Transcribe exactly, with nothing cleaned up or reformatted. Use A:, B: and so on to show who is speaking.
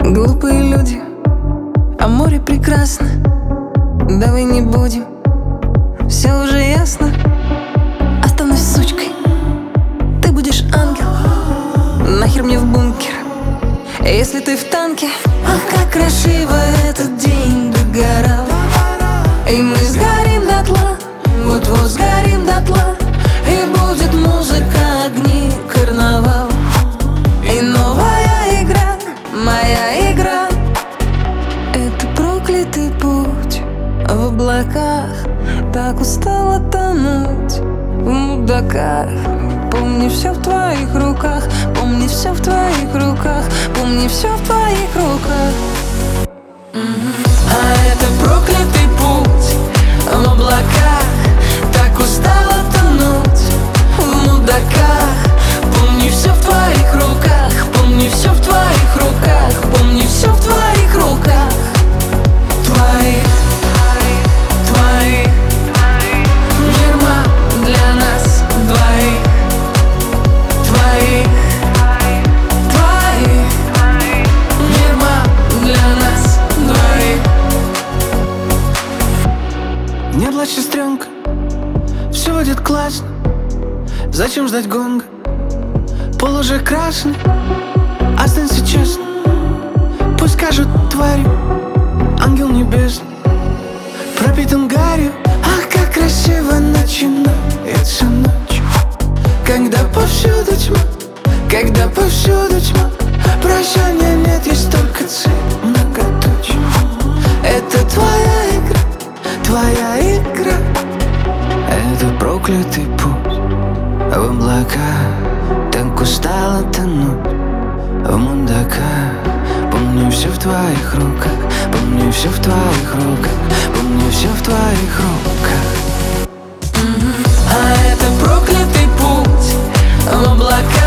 A: Глупые люди, а море прекрасно. Давай не будем, все уже ясно. Останусь сучкой, ты будешь ангел. Нахер мне в бункер, если ты в танке. Ах, как красиво этот день догорал, и мы сгорим дотла, вот-вот сгорим дотла. И будет музыка, огни, карнавал, и новая игра, моя игра. Это проклятый путь в облаках, так устала тонуть в мудаках. Помни, все в твоих руках, помни, все в твоих руках, помни, все в твоих руках. А это проклятый путь в облаках, так устала тонуть в мудаках. Помни, все в твоих руках, помни, все в твоих руках, помни, все в твоих руках. Твоих, твоих, мирма для нас двоих. Твоих, твоих, мирма для нас двоих.
B: Не плачь, сестренка, все будет классно. Зачем ждать гонга? Пол уже красный, останься честно. Пусть скажут твари, ангел небесный, пропитан гарью. Ах, как красиво начинается ночь, когда повсюду тьма, когда повсюду тьма. Прощания нет, есть только цель, многоточие. Это твоя игра, твоя игра. Это проклятый путь в облака, так устала тонуть в мундаках. Помни, все в твоих руках, помни, все в твоих руках, помни, все в твоих руках.
A: А это проклятый путь в облака,